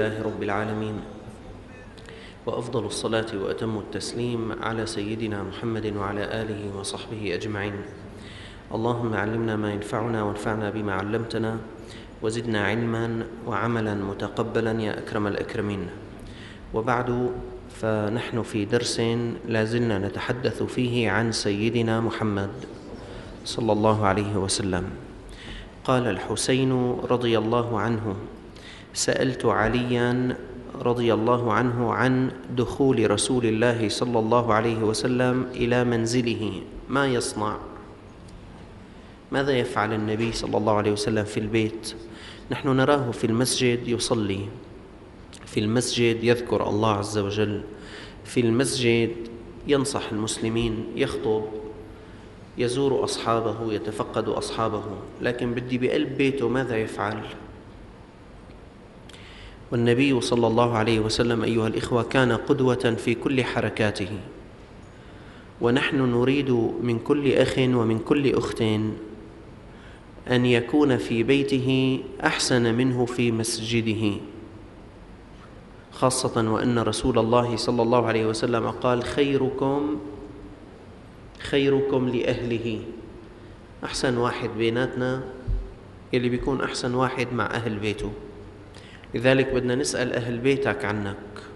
لله رب العالمين، وأفضل الصلاة وأتم التسليم على سيدنا محمد وعلى آله وصحبه أجمعين. اللهم علمنا ما ينفعنا وانفعنا بما علمتنا، وزدنا علما وعملا متقبلا يا أكرم الأكرمين. وبعد، فنحن في درس لازلنا نتحدث فيه عن سيدنا محمد صلى الله عليه وسلم. قال الحسين رضي الله عنه: سألت عليا رضي الله عنه عن دخول رسول الله صلى الله عليه وسلم إلى منزله، ما يصنع؟ ماذا يفعل النبي صلى الله عليه وسلم في البيت؟ نحن نراه في المسجد يصلي، في المسجد يذكر الله عز وجل، في المسجد ينصح المسلمين، يخطب، يزور أصحابه، يتفقد أصحابه. لكن بدي بقلب بيته ماذا يفعل؟ والنبي صلى الله عليه وسلم أيها الإخوة كان قدوة في كل حركاته، ونحن نريد من كل أخ ومن كل أخت أن يكون في بيته أحسن منه في مسجده، خاصة وأن رسول الله صلى الله عليه وسلم قال: خيركم لأهله. أحسن واحد بيناتنا يلي بيكون أحسن واحد مع أهل بيته. لذلك بدنا نسأل أهل بيتك عنك،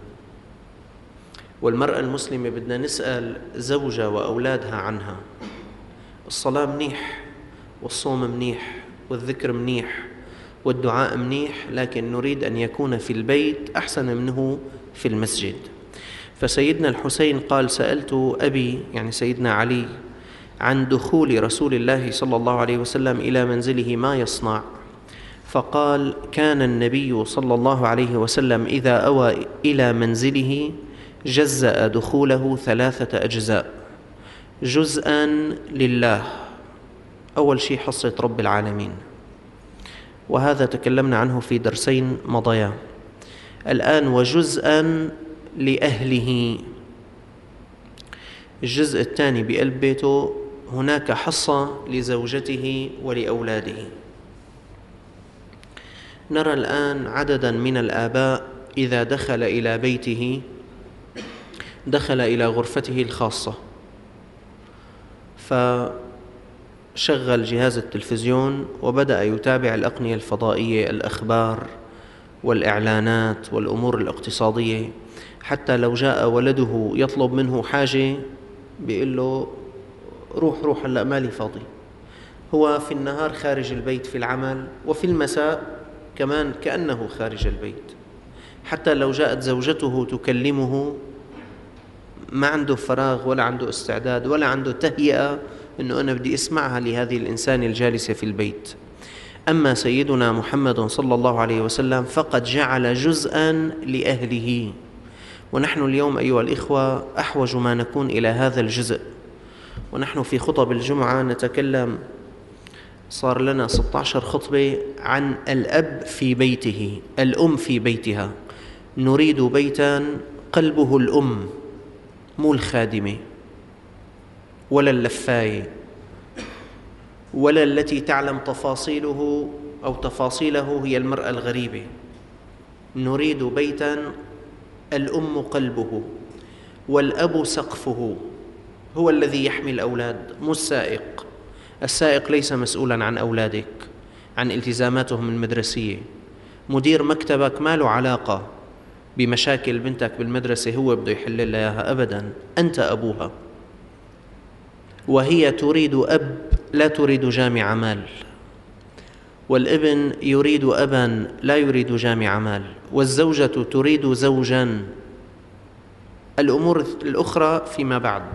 والمرأة المسلمة بدنا نسأل زوجها وأولادها عنها. الصلاة منيح، والصوم منيح، والذكر منيح، والدعاء منيح، لكن نريد أن يكون في البيت أحسن منه في المسجد. فسيدنا الحسين قال: سألت أبي، يعني سيدنا علي، عن دخول رسول الله صلى الله عليه وسلم إلى منزله ما يصنع؟ فقال: كان النبي صلى الله عليه وسلم إذا أوى إلى منزله جزأ دخوله 3 أجزاء: جزءا لله، أول شيء حصة رب العالمين، وهذا تكلمنا عنه في درسين مضيا. الآن وجزءا لأهله، الجزء الثاني بقلب بيته هناك حصة لزوجته ولأولاده. نرى الآن عددا من الآباء إذا دخل إلى بيته دخل إلى غرفته الخاصة، فشغل جهاز التلفزيون وبدأ يتابع الأقنية الفضائية، الأخبار والإعلانات والأمور الاقتصادية، حتى لو جاء ولده يطلب منه حاجة بيقول له: روح هلأ مالي فاضي. هو في النهار خارج البيت في العمل، وفي المساء كمان كأنه خارج البيت. حتى لو جاءت زوجته تكلمه ما عنده فراغ ولا عنده استعداد ولا عنده تهيئة أنه أنا بدي أسمعها لهذه الإنسان الجالسة في البيت. أما سيدنا محمد صلى الله عليه وسلم فقد جعل جزءا لأهله، ونحن اليوم أيها الإخوة أحوج ما نكون إلى هذا الجزء. ونحن في خطب الجمعة نتكلم، صار لنا 16 خطبة عن الأب في بيته، الأم في بيتها. نريد بيتا قلبه الأم، مو الخادمة ولا اللفاية ولا التي تعلم تفاصيله أو تفاصيله هي المرأة الغريبة. نريد بيتا الأم قلبه والأب سقفه، هو الذي يحمي الأولاد، مو السائق. السائق ليس مسؤولا عن أولادك، عن التزاماتهم المدرسية. مدير مكتبك ما له علاقة بمشاكل بنتك بالمدرسة، هو بده يحل لها إياها أبدا، أنت أبوها. وهي تريد أب، لا تريد جامع مال، والابن يريد أبا لا يريد جامع مال، والزوجة تريد زوجا. الأمور الأخرى فيما بعد.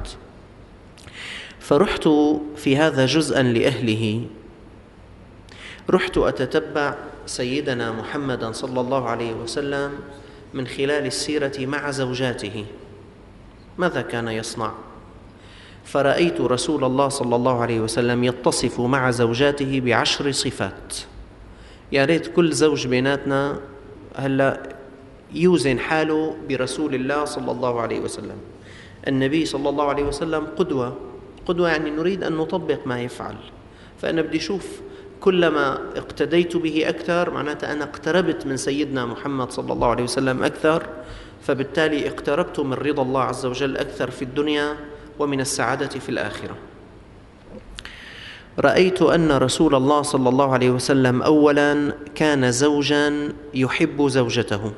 فرحت في هذا جزءا لأهله، رحت أتتبع سيدنا محمدا صلى الله عليه وسلم من خلال السيرة مع زوجاته، ماذا كان يصنع؟ فرأيت رسول الله صلى الله عليه وسلم يتصف مع زوجاته ب10 صفات. يا ريت كل زوج بيناتنا هلأ يوزن حاله برسول الله صلى الله عليه وسلم. النبي صلى الله عليه وسلم قدوة، يعني نريد أن نطبق ما يفعل. فأنا بدي أشوف كلما اقتديت به أكثر معناته أنا اقتربت من سيدنا محمد صلى الله عليه وسلم أكثر، فبالتالي اقتربت من رضا الله عز وجل أكثر في الدنيا ومن السعادة في الآخرة. رأيت أن رسول الله صلى الله عليه وسلم أولا كان زوجا يحب زوجته.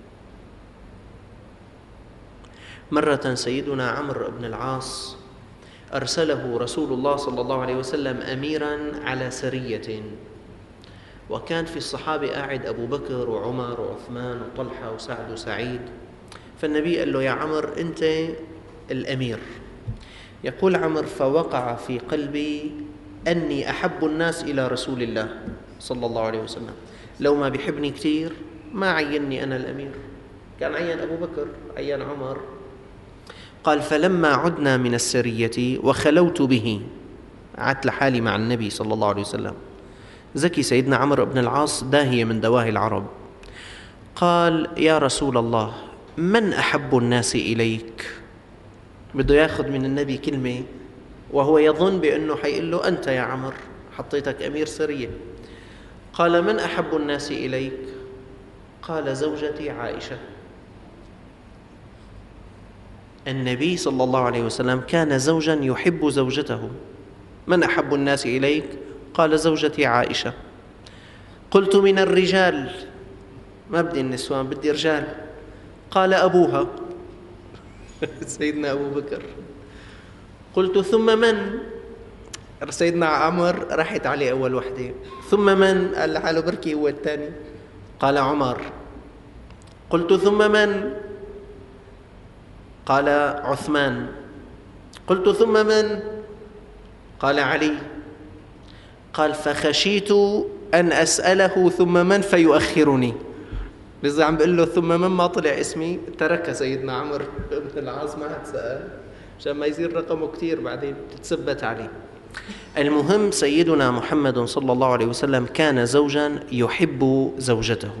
مرة سيدنا عمرو بن العاص أرسله رسول الله صلى الله عليه وسلم أميرا على سرية، وكان في الصحابة قاعد أبو بكر وعمر وعثمان وطلحة وسعد وسعيد، فالنبي قال له: يا عمرو أنت الأمير. يقول عمرو: فوقع في قلبي أني أحب الناس إلى رسول الله صلى الله عليه وسلم، لو ما بيحبني كتير ما عيني أنا الأمير، كان عين أبو بكر، عين عمر. قال: فلما عدنا من السرية وخلوت به، قعدت لحالي مع النبي صلى الله عليه وسلم. ذكي سيدنا عمرو بن العاص داهية من دواهي العرب. قال: يا رسول الله، من أحب الناس إليك؟ بده ياخذ من النبي كلمة وهو يظن بأنه حيقول له: أنت يا عمر، حطيتك أمير سرية. قال: من أحب الناس إليك؟ قال: زوجتي عائشة. النبي صلى الله عليه وسلم كان زوجا يحب زوجته. من أحب الناس إليك؟ قال: زوجتي عائشة. قلت: من الرجال؟ ما بدي النسوان، بدي رجال. قال: أبوها. سيدنا أبو بكر. قلت: ثم من؟ سيدنا عمر راحت عليه أول وحدة. ثم من؟ قال لحاله بركي هو الثاني. قال: عمر. قلت: ثم من؟ قال: عثمان. قلت: ثم من؟ قال: علي. قال: فخشيت أن أسأله ثم من فيؤخرني. لذا عم بقول له ثم من ما طلع اسمي، ترك سيدنا عمرو بن العاص ما حد سأل عشان ما يصير رقمه كتير بعدين تتثبت عليه. المهم سيدنا محمد صلى الله عليه وسلم كان زوجا يحب زوجته.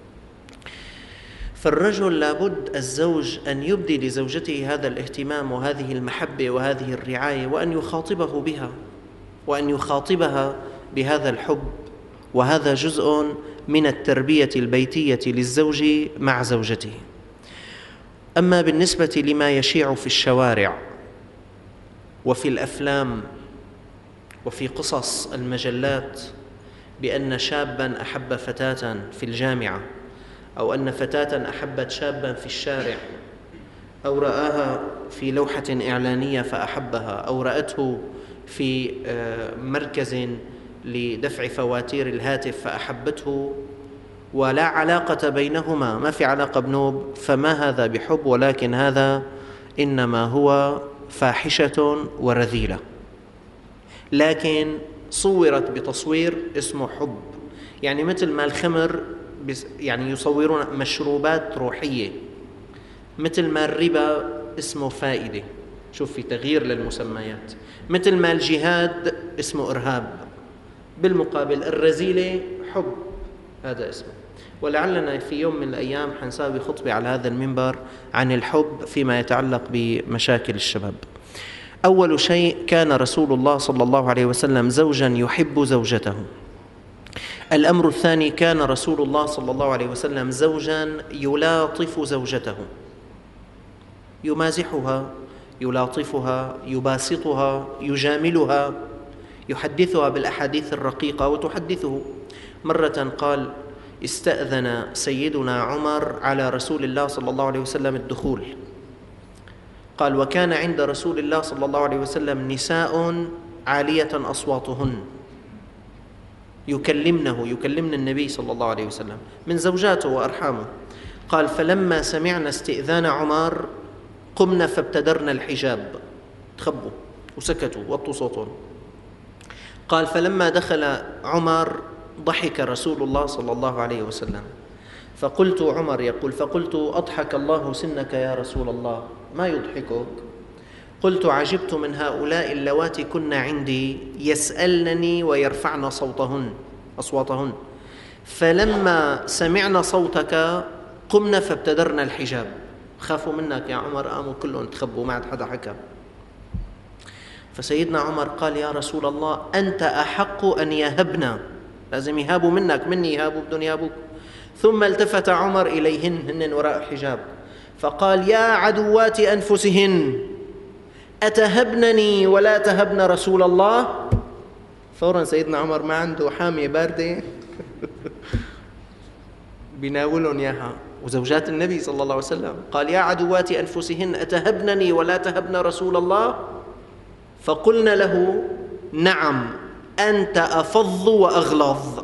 فالرجل لابد الزوج أن يبدي لزوجته هذا الاهتمام وهذه المحبة وهذه الرعاية، وأن يخاطبه بها وأن يخاطبها بهذا الحب، وهذا جزء من التربية البيتية للزوج مع زوجته. أما بالنسبة لما يشيع في الشوارع وفي الأفلام وفي قصص المجلات بأن شابا أحب فتاة في الجامعة، أو أن فتاة أحبت شابا في الشارع، أو رآها في لوحة إعلانية فأحبها، أو رأته في مركز لدفع فواتير الهاتف فأحبته، ولا علاقة بينهما، ما في علاقة بنوب، فما هذا بحب، ولكن هذا إنما هو فاحشة ورذيلة، لكن صورت بتصوير اسمه حب. يعني مثل ما الخمر يعني يصورون مشروبات روحية، مثل ما الربا اسمه فائدة، شوف في تغيير للمسميات، مثل ما الجهاد اسمه إرهاب، بالمقابل الرذيلة حب هذا اسمه. ولعلنا في يوم من الأيام حنساوي خطبة على هذا المنبر عن الحب فيما يتعلق بمشاكل الشباب. أول شيء كان رسول الله صلى الله عليه وسلم زوجا يحب زوجته. الأمر الثاني كان رسول الله صلى الله عليه وسلم زوجا يلاطف زوجته، يمازحها، يلاطفها، يباسطها، يجاملها، يحدثها بالأحاديث الرقيقة وتحدثه. مرة قال: استأذن سيدنا عمر على رسول الله صلى الله عليه وسلم الدخول. قال: وكان عند رسول الله صلى الله عليه وسلم نساء عالية أصواتهن يكلمن النبي صلى الله عليه وسلم من زوجاته وأرحامه. قال: فلما سمعنا استئذان عمر قمنا فابتدرنا الحجاب، تخبوا وسكتوا وطوا صوتهم. قال: فلما دخل عمر ضحك رسول الله صلى الله عليه وسلم، فقلت، عمر يقول: فقلت: أضحك الله سنك يا رسول الله، ما يضحكك؟ قلت: عجبت من هؤلاء اللواتي كن عندي يسألنني ويرفعن أصواتهن، فلما سمعنا صوتك قمنا فابتدرنا الحجاب، خافوا منك يا عمر، قاموا كلهم تخبوا، ما عاد حدا حكى. فسيدنا عمر قال يا رسول الله أنت أحق أن يهبنا، لازم يهابوا منك، مني يهابوا بدون يهابوك. ثم التفت عمر إليهن، هن وراء حجاب، فقال يا عدوات أنفسهن أتهبنني ولا تهبن رسول الله؟ فورا سيدنا عمر ما عنده حامية باردة بيناولهم إياها، وزوجات النبي صلى الله عليه وسلم، قال يا عدوات أنفسهن أتهبنني ولا تهبن رسول الله؟ فقلنا له نعم أنت أفظ وأغلظ.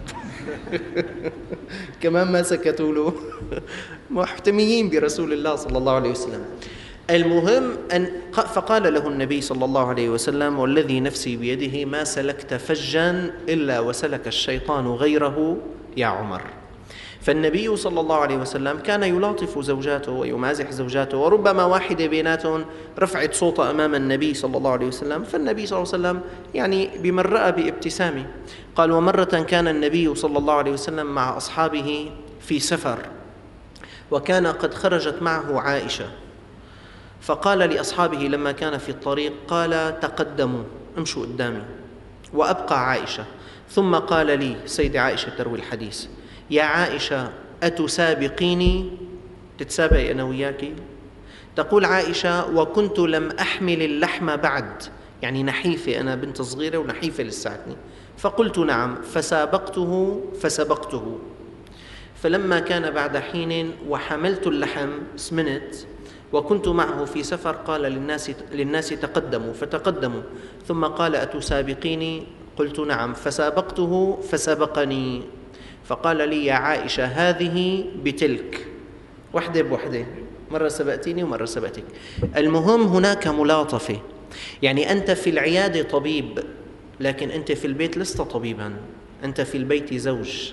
كمان ما سكتوا له، محتميين برسول الله صلى الله عليه وسلم. المهم فقال له النبي صلى الله عليه وسلم والذي نفسي بيده ما سلكت فجا إلا وسلك الشيطان غيره يا عمر. فالنبي صلى الله عليه وسلم كان يلاطف زوجاته ويمازح زوجاته، وربما واحدة بيناتهم رفعت صوتها أمام النبي صلى الله عليه وسلم، فالنبي صلى الله عليه وسلم يعني بمرأة بابتسامة. قال ومرة كان النبي صلى الله عليه وسلم مع أصحابه في سفر، وكان قد خرجت معه عائشة، فقال لأصحابه لما كان في الطريق قال تقدموا امشوا قدامي وأبقى عائشة. ثم قال لي، سيدة عائشة تروي الحديث، يا عائشة أتسابقيني؟ تتسابقي أنا وياكي؟ تقول عائشة وكنت لم أحمل اللحم بعد، يعني نحيفة، أنا بنت صغيرة ونحيفة لساتني. فقلت نعم، فسابقته فسبقته. فلما كان بعد حين وحملت اللحم سمنت وكنت معه في سفر قال للناس تقدموا فتقدموا، ثم قال أتسابقيني؟ قلت نعم، فسابقته فسبقني. فقال لي يا عائشة هذه بتلك، وحدة بوحدة، مرة سبقتيني ومرة سبقتك. المهم هناك ملاطفة، يعني أنت في العيادة طبيب، لكن أنت في البيت لست طبيبا، أنت في البيت زوج،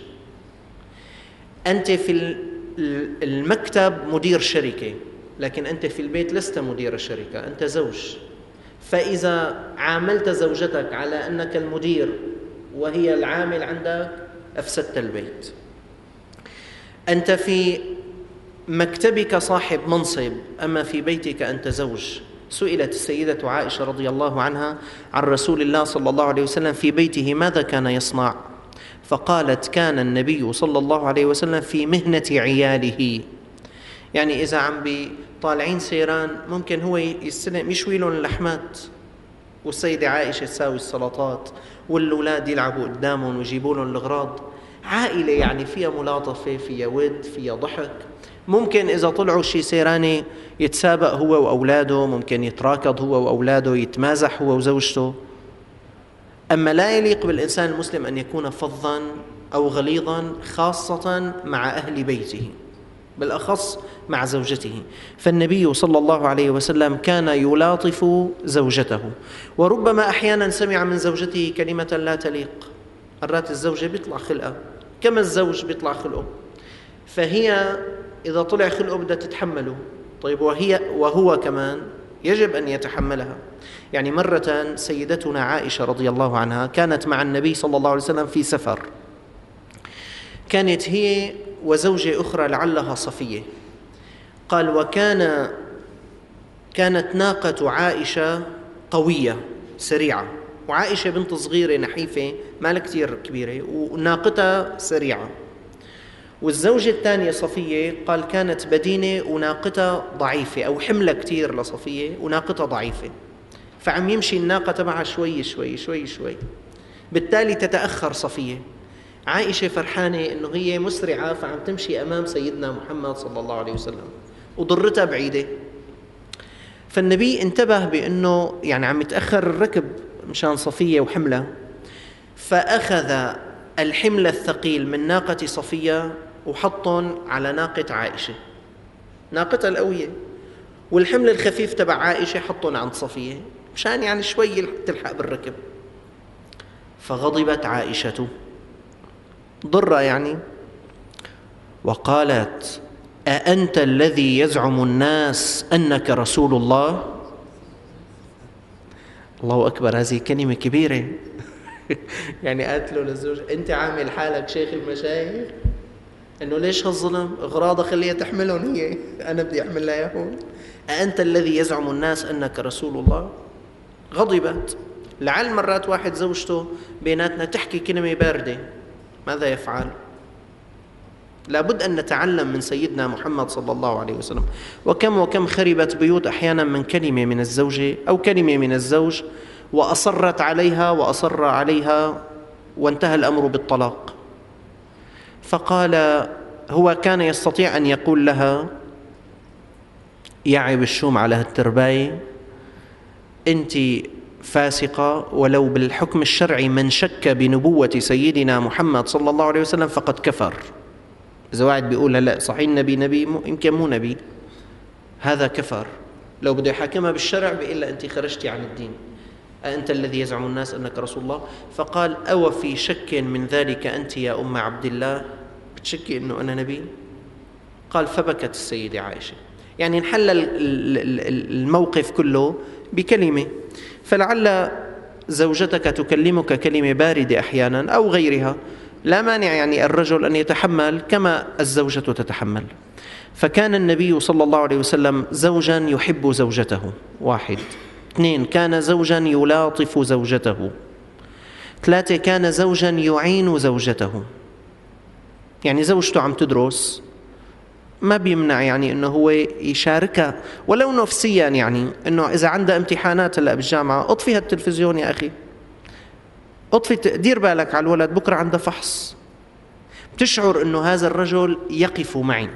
أنت في المكتب مدير شركة، لكن أنت في البيت لست مدير الشركة، أنت زوج. فإذا عاملت زوجتك على أنك المدير وهي العامل عندك أفسدت البيت. أنت في مكتبك صاحب منصب، أما في بيتك أنت زوج. سئلت السيدة عائشة رضي الله عنها عن رسول الله صلى الله عليه وسلم في بيته ماذا كان يصنع؟ فقالت كان النبي صلى الله عليه وسلم في مهنة عياله، يعني إذا عم طالعين سيران ممكن هو يستلم يشوي لهم اللحمات، والسيدة عائشة تساوي السلطات، والأولاد يلعبوا قدامهم ويجيبوا لهم الأغراض. عائلة يعني فيها ملاطفة، فيها ود، فيها ضحك. ممكن إذا طلعوا شي سيراني يتسابق هو وأولاده، ممكن يتراكض هو وأولاده، يتمازح هو وزوجته. أما لا يليق بالإنسان المسلم أن يكون فظا أو غليظا، خاصة مع أهل بيته، بالأخص مع زوجته. فالنبي صلى الله عليه وسلم كان يلاطف زوجته، وربما أحيانا سمع من زوجته كلمة لا تليق. مرات الزوجة بيطلع خلقها كما الزوج بيطلع خلقه، فهي إذا طلع خلقه بدها تتحمله، طيب وهو كمان يجب أن يتحملها. يعني مرة سيدتنا عائشة رضي الله عنها كانت مع النبي صلى الله عليه وسلم في سفر، كانت هي وزوجة أخرى لعلها صفية. قال كانت ناقة عائشة قوية سريعة، وعائشة بنت صغيرة نحيفة ما كتير كبيرة، وناقتها سريعة. والزوجة الثانية صفية قال كانت بدينة وناقتها ضعيفة، أو حملة كتير لصفية وناقتها ضعيفة، فعم يمشي الناقة تبعها شوي شوي شوي شوي، بالتالي تتأخر صفية. عائشة فرحانة إنه هي مسرعة، فعم تمشي أمام سيدنا محمد صلى الله عليه وسلم وضرتها بعيدة. فالنبي انتبه بأنه يعني عم يتأخر الركب مشان صفية وحملة، فأخذ الحمل الثقيل من ناقة صفية وحطهم على ناقة عائشة، ناقتها القوية، والحمل الخفيف تبع عائشة حطهم عند صفية مشان يعني شوي تلحق بالركب. فغضبت عائشة ضرة يعني، وقالت أأنت الذي يزعم الناس أنك رسول الله؟ الله أكبر، هذه كلمة كبيرة. يعني قالت له للزوج أنت عامل حالك شيخ المشايخ، إنه ليش هالظلم؟ أغراضها خليها تحملهم هي، أنا بدي أحمل لها إياهم. أأنت الذي يزعم الناس أنك رسول الله؟ غضبت. لعل مرات واحد زوجته بيناتنا تحكي كلمة باردة، ماذا يفعل؟ لابد أن نتعلم من سيدنا محمد صلى الله عليه وسلم. وكم خربت بيوت أحيانا من كلمة من الزوجة أو كلمة من الزوج، وأصرت عليها وأصر عليها وانتهى الأمر بالطلاق. فقال هو كان يستطيع أن يقول لها يعب الشوم على هالترباية، أنت فاسقة، ولو بالحكم الشرعي من شك بنبوة سيدنا محمد صلى الله عليه وسلم فقد كفر. إذا واحد بيقول لا صحيح النبي نبي، يمكن مو نبي، هذا كفر. لو بده يحاكمها بالشرع بيقول لها أنت خرجتي عن الدين، أنت الذي يزعم الناس أنك رسول الله. فقال أو في شك من ذلك أنت يا أم عبد الله، بتشكي أنه أنا نبي؟ قال فبكت السيدة عائشة. يعني انحل الموقف كله بكلمة. فلعل زوجتك تكلمك كلمة باردة أحيانا أو غيرها، لا مانع يعني الرجل أن يتحمل كما الزوجة تتحمل. فكان النبي صلى الله عليه وسلم زوجا يحب زوجته، 1. 2 كان زوجا يلاطف زوجته. 3 كان زوجا يعين زوجته. يعني زوجته عم تدرس ما بيمنع يعني انه هو يشاركها ولو نفسيا، يعني انه اذا عندها امتحانات هلا بالجامعه اطفي التلفزيون يا اخي، اطفي، دير بالك على الولد بكره عنده فحص. بتشعر انه هذا الرجل يقف معي.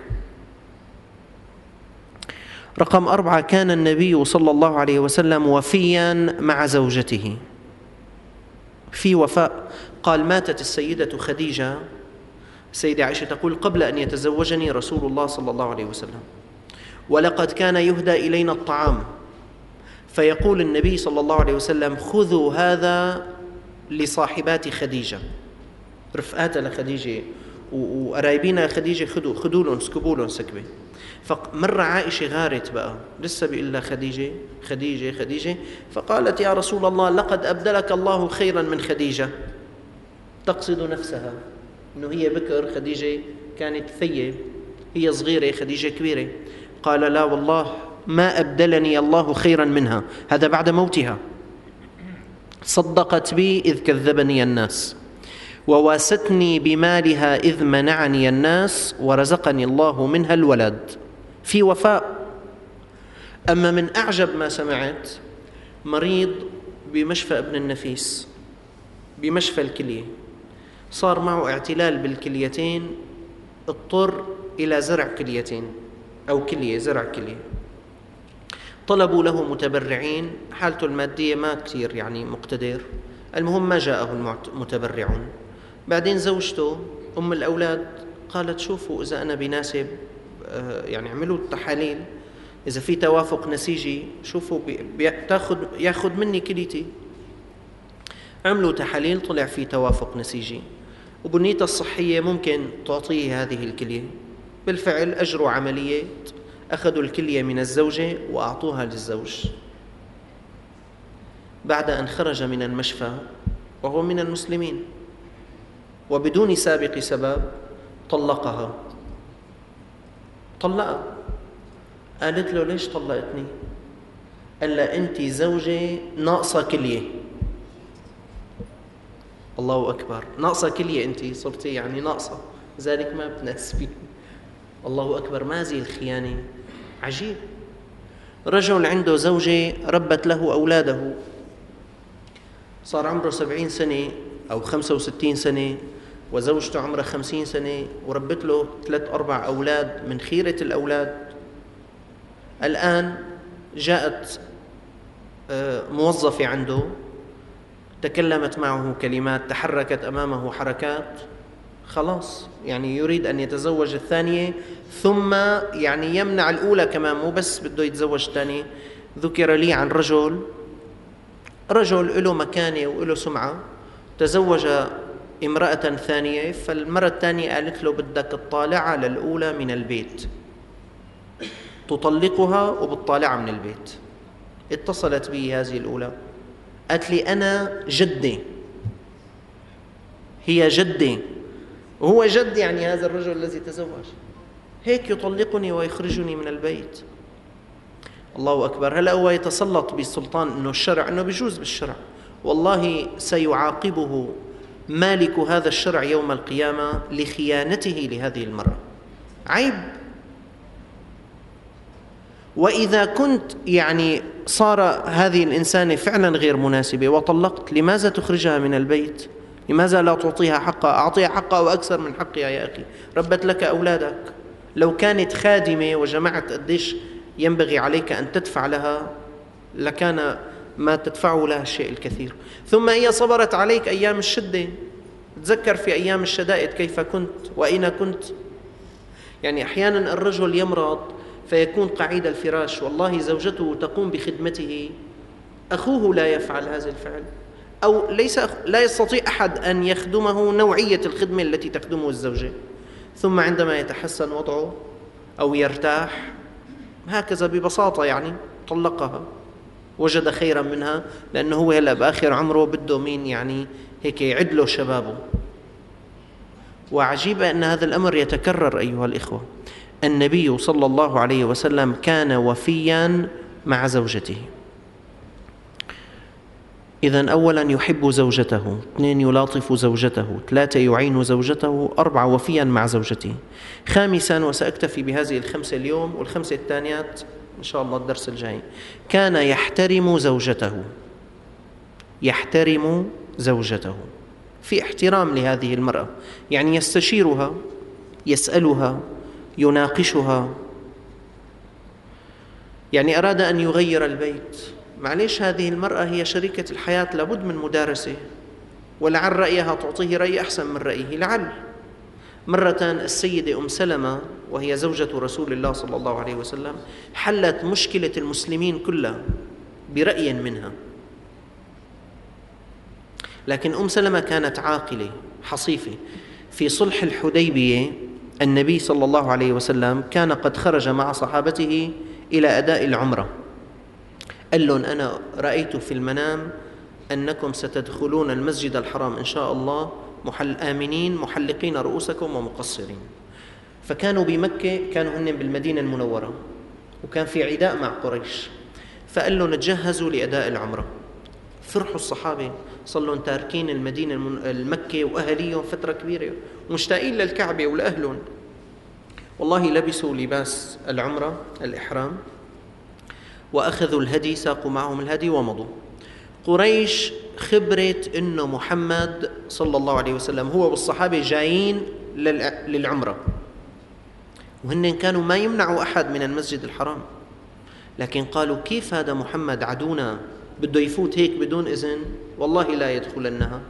رقم 4 كان النبي صلى الله عليه وسلم وفيا مع زوجته، في وفاء. قال ماتت السيدة خديجة، السيدة عائشة تقول قبل أن يتزوجني رسول الله صلى الله عليه وسلم، ولقد كان يهدى إلينا الطعام، فيقول النبي صلى الله عليه وسلم خذوا هذا لصاحبات خديجة، رفقاتها لخديجة وقرايبينا خديجة، خذوا لهم سكبوا لهم سكبة. فمرة عائشة غارت بقى، لسه بيقول لها خديجة خديجة خديجة، فقالت يا رسول الله لقد أبدلك الله خيرا من خديجة، تقصد نفسها، إنه هي بكر، خديجة كانت ثيب، هي صغيرة، خديجة كبيرة. قال لا والله ما أبدلني الله خيرا منها، هذا بعد موتها. صدقت بي إذ كذبني الناس، وواستني بمالها إذ منعني الناس، ورزقني الله منها الولد. في وفاء. أما من أعجب ما سمعت، مريض بمشفى ابن النفيس، بمشفى الكلية، صار معه اعتلال بالكليتين، اضطر إلى زرع كليتين أو كلية، زرع كلية. طلبوا له متبرعين، حالته المادية ما كثير يعني مقتدر، المهم ما جاءه المتبرعون. بعدين زوجته أم الأولاد قالت شوفوا إذا أنا بناسب، يعني عملوا التحاليل، إذا في توافق نسيجي شوفوا ياخذ مني كليتي. عملوا تحاليل طلع في توافق نسيجي، وبنيته الصحية ممكن تعطيه هذه الكلية. بالفعل أجروا عملية، أخذوا الكلية من الزوجة وأعطوها للزوج. بعد أن خرج من المشفى وهو من المسلمين وبدون سابق سبب طلقها. قالت له ليش طلقتني؟ قال لها أنت زوجة ناقصة كلية. الله أكبر، ناقصة كلية، أنت صرتي يعني ناقصة، ذلك ما بتناسبي. الله أكبر، ما زي الخيانة، عجيب. رجل عنده زوجة ربت له أولاده، صار عمره 70 سنة أو 65 سنة، وزوجته عمرها 50 سنة، وربت له 3-4 أولاد من خيرة الأولاد. الآن جاءت موظفة عنده، تكلمت معه كلمات، تحركت أمامه حركات، خلاص يعني يريد أن يتزوج الثانية، ثم يعني يمنع الأولى كمان، مو بس بده يتزوج الثانية. ذكر لي عن رجل له مكانة وله سمعة، تزوج امرأة ثانية، فالمرة الثانية قالت له بدك تطالع على الأولى من البيت، تطلقها وبتطالعها من البيت. اتصلت بي هذه الأولى قالت لي أنا جدي، هي جدي وهو جد، يعني هذا الرجل الذي تزوج هيك يطلقني ويخرجني من البيت. الله أكبر. هلأ هو يتسلط بالسلطان أنه الشرع أنه بيجوز بالشرع، والله سيعاقبه مالك هذا الشرع يوم القيامة لخيانته لهذه المرأة. عيب. وإذا كنت يعني صار هذه الإنسانة فعلا غير مناسبة وطلقت، لماذا تخرجها من البيت؟ لماذا لا تعطيها حقها؟ أعطيها حقها وأكثر من حقها يا أخي، ربت لك أولادك. لو كانت خادمة وجمعت قديش ينبغي عليك أن تدفع لها لكان ما تدفعه لها الشيء الكثير. ثم هي صبرت عليك أيام الشدة، تذكر في أيام الشدائد كيف كنت وأين كنت. يعني أحيانا الرجل يمرض فيكون قعيد الفراش، والله زوجته تقوم بخدمته، أخوه لا يفعل هذا الفعل، أو لا يستطيع أحد أن يخدمه نوعية الخدمة التي تخدمه الزوجة. ثم عندما يتحسن وضعه أو يرتاح هكذا ببساطة يعني طلقها، وجد خيرا منها، لأنه هو هلأ بآخر عمره بده مين يعني هيك يعدله شبابه. وعجيب أن هذا الأمر يتكرر أيها الإخوة. النبي صلى الله عليه وسلم كان وفيا مع زوجته. إذن أولا يحب زوجته، 2 يلاطف زوجته، 3 يعين زوجته، 4 وفيا مع زوجته. 5 وسأكتفي بهذه ال5 اليوم، وال5 الثانيات إن شاء الله الدرس الجاي. كان يحترم زوجته، يحترم زوجته، في احترام لهذه المرأة، يعني يستشيرها، يسألها، يناقشها. يعني أراد أن يغير البيت، معليش هذه المرأة هي شريكة الحياة، لابد من مدارسة، ولعل رأيها تعطيه رأي أحسن من رأيه. لعل مرة السيدة أم سلمة وهي زوجة رسول الله صلى الله عليه وسلم حلت مشكلة المسلمين كلها برأي منها، لكن أم سلمة كانت عاقلة حصيفة. في صلح الحديبية النبي صلى الله عليه وسلم كان قد خرج مع صحابته إلى أداء العمرة، قال لهم أنا رأيت في المنام أنكم ستدخلون المسجد الحرام إن شاء الله آمنين محلقين رؤوسكم ومقصرين. فكانوا بمكة، كانوا هن بالمدينة المنورة، وكان في عداء مع قريش، فقال لهم تجهزوا لأداء العمرة. فرحوا الصحابة، صلوا تاركين المدينة المكة وأهليهم فترة كبيرة ومشتاقين للكعبة ولأهلهم. والله لبسوا لباس العمرة الإحرام وأخذوا الهدي، ساقوا معهم الهدي ومضوا. قريش خبرت إنه محمد صلى الله عليه وسلم هو والصحابة جايين للعمرة، وهن كانوا ما يمنعوا أحد من المسجد الحرام، لكن قالوا كيف هذا محمد عدونا بده يفوت هيك بدون إذن؟ والله لا يدخلنها،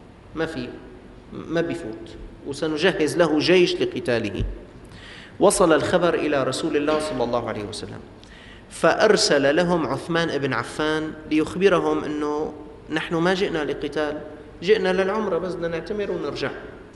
ما بيفوت، وسنجهز له جيش لقتاله. وصل الخبر إلى رسول الله صلى الله عليه وسلم، فأرسل لهم عثمان بن عفان ليخبرهم أنه نحن ما جئنا لقتال، جئنا للعمرة بس بدنا نعتمر ونرجع.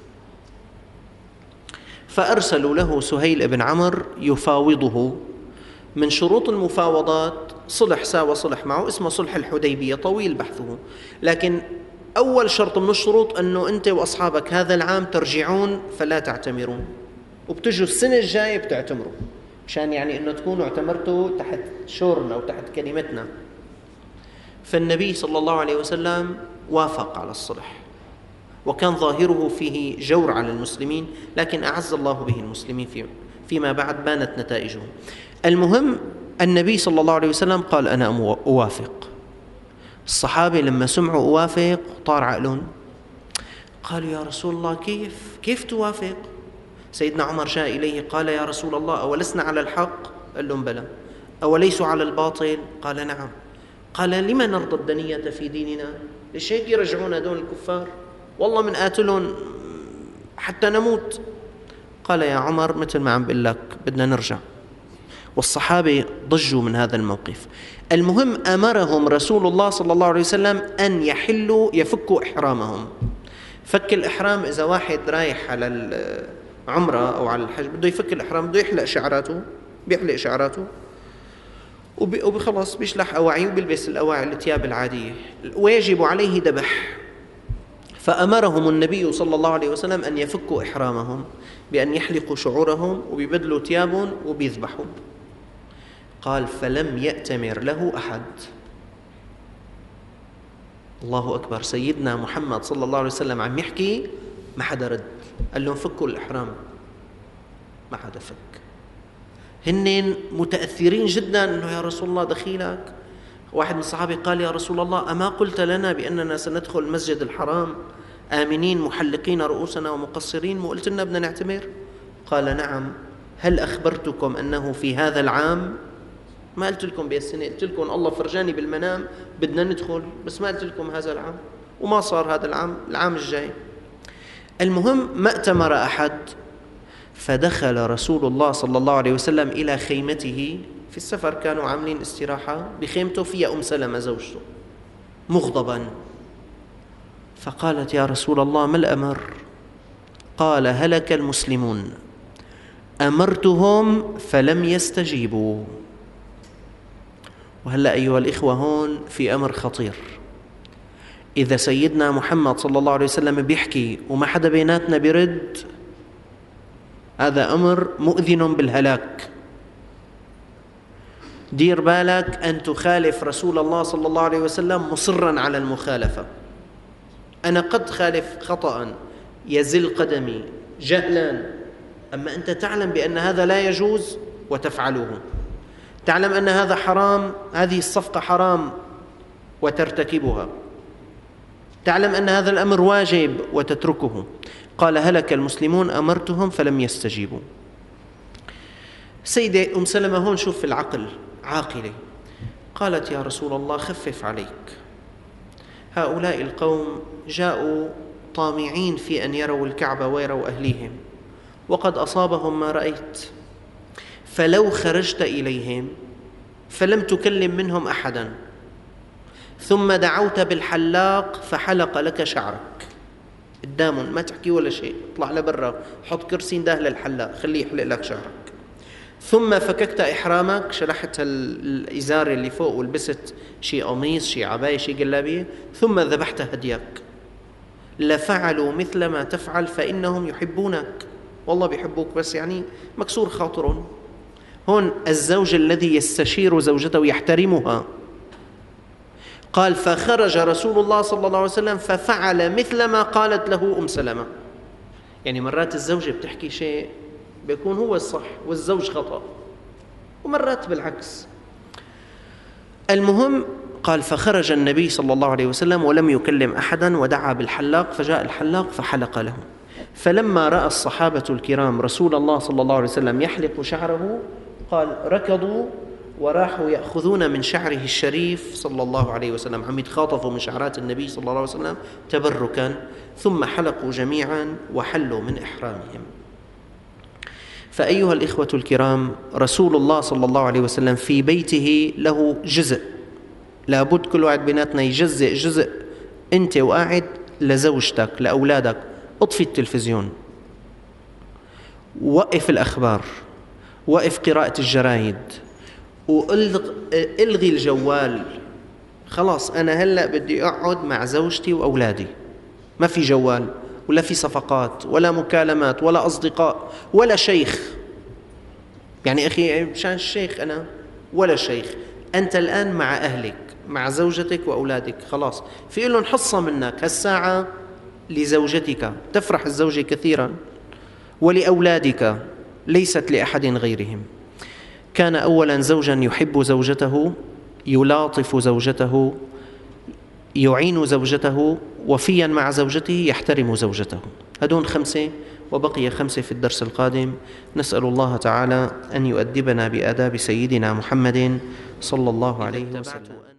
فأرسلوا له سهيل بن عمرو يفاوضه. من شروط المفاوضات صلح، ساوى صلح معه اسمه صلح الحديبية، طويل بحثه، لكن أول شرط من الشروط أنه أنت وأصحابك هذا العام ترجعون فلا تعتمرون، وبتجوا السنة الجاية بتعتمروا، مشان يعني أنه تكونوا اعتمرتوا تحت شورنا وتحت كلمتنا. فالنبي صلى الله عليه وسلم وافق على الصلح، وكان ظاهره فيه جور على المسلمين، لكن أعز الله به المسلمين فيما بعد بانت نتائجه. المهم النبي صلى الله عليه وسلم قال أنا أوافق. الصحابة لما سمعوا أوافق طار عقلهم، قالوا يا رسول الله كيف توافق؟ سيدنا عمر جاء إليه قال يا رسول الله أولسنا على الحق؟ قال لهم بلى. أوليسوا على الباطل؟ قال نعم. قال لما نرضى الدنية في ديننا؟ ليش هيك يرجعون دون الكفار؟ والله من قاتلهم حتى نموت. قال يا عمر مثل ما عم بقول لك بدنا نرجع. والصحابة ضجوا من هذا الموقف. المهم أمرهم رسول الله صلى الله عليه وسلم أن يفكوا إحرامهم. فك الإحرام إذا واحد رايح على العمرة أو على الحج بده يفك الإحرام، بده يحلق شعراته، بيحلق شعراته وبخلص بيشلح أواعي وبيلبس الأواعي الثياب العادية، ويجب عليه ذبح. فأمرهم النبي صلى الله عليه وسلم أن يفكوا إحرامهم بأن يحلقوا شعورهم وبيبدلوا ثيابهم وبيذبحوا. قال فلم يأتمر له أحد. الله أكبر، سيدنا محمد صلى الله عليه وسلم عم يحكي، ما حدا رد. قال لهم فكوا الإحرام، ما حدا فك. هن متأثرين جدا أنه يا رسول الله دخيلك. واحد من الصحابة قال يا رسول الله أما قلت لنا بأننا سندخل المسجد الحرام آمنين محلقين رؤوسنا ومقصرين، مو قلت لنا بدنا نعتمر؟ قال نعم. هل أخبرتكم أنه في هذا العام؟ ما قلت لكم بهالسنة، قلت لكم الله فرجاني بالمنام بدنا ندخل، بس ما قلت لكم هذا العام، وما صار هذا العام، العام الجاي. المهم ما ائتمر أحد. فدخل رسول الله صلى الله عليه وسلم إلى خيمته في السفر، كانوا عاملين استراحة بخيمته، فيها أم سلمة زوجته مغضبا. فقالت يا رسول الله ما الأمر؟ قال هلك المسلمون، أمرتهم فلم يستجيبوا. وهلأ أيها الإخوة هون في أمر خطير. إذا سيدنا محمد صلى الله عليه وسلم بيحكي وما حدا بيناتنا بيرد، هذا أمر مؤذن بالهلاك. دير بالك أن تخالف رسول الله صلى الله عليه وسلم مصرا على المخالفة. أنا قد خالف خطأ يزل قدمي جهلا، أما أنت تعلم بأن هذا لا يجوز وتفعله، تعلم أن هذا حرام، هذه الصفقة حرام وترتكبها، تعلم أن هذا الأمر واجب وتتركه. قال هلك المسلمون أمرتهم فلم يستجيبوا. سيدة أم سلمة هون شوف في العقل، عاقلة، قالت يا رسول الله خفف عليك، هؤلاء القوم جاءوا طامعين في أن يروا الكعبة ويروا أهليهم، وقد أصابهم ما رأيت، فلو خرجت إليهم فلم تكلم منهم أحدا، ثم دعوت بالحلاق فحلق لك شعرك قدامهم، ما تحكي ولا شيء، اطلع لبرا حط كرسي ده للحلاق خليه يحلق لك شعرك، ثم فككت إحرامك، شلحت الإزار اللي فوق ولبست شي قميص شي عباية شي جلابية، ثم ذبحت هديك، لفعلوا مثل ما تفعل فإنهم يحبونك، والله بيحبوك، بس يعني مكسور خاطرهم. هون الزوج الذي يستشير زوجته يحترمها. قال فخرج رسول الله صلى الله عليه وسلم ففعل مثل ما قالت له أم سلمة. يعني مرات الزوجة بتحكي شيء بيكون هو الصح والزوج خطأ، ومرات بالعكس. المهم قال فخرج النبي صلى الله عليه وسلم ولم يكلم أحدا، ودعا بالحلاق، فجاء الحلاق فحلق له. فلما رأى الصحابة الكرام رسول الله صلى الله عليه وسلم يحلق شعره، قال ركضوا وراحوا يأخذون من شعره الشريف صلى الله عليه وسلم، عم يتخاطفوا من شعرات النبي صلى الله عليه وسلم تبركا، ثم حلقوا جميعا وحلوا من إحرامهم. فأيها الإخوة الكرام، رسول الله صلى الله عليه وسلم في بيته له جزء، لابد كل واحد بيناتنا يجزئ جزء، أنت وقاعد لزوجتك لأولادك، اطفي التلفزيون، وقف الأخبار، وقف قراءة الجرايد، والغي الجوال. خلاص أنا هلأ بدي أقعد مع زوجتي وأولادي، ما في جوال ولا في صفقات ولا مكالمات ولا أصدقاء ولا شيخ. يعني أخي مشان الشيخ أنا ولا شيخ، أنت الآن مع أهلك مع زوجتك وأولادك، خلاص في لهم حصة منك هالساعة لزوجتك، تفرح الزوجة كثيرا، ولأولادك، ليست لأحد غيرهم. كان أولا زوجا يحب زوجته، يلاطف زوجته، يعين زوجته، وفيا مع زوجته، يحترم زوجته. هدون 5، وبقي 5 في الدرس القادم. نسأل الله تعالى أن يؤدبنا بآداب سيدنا محمد صلى الله عليه وسلم.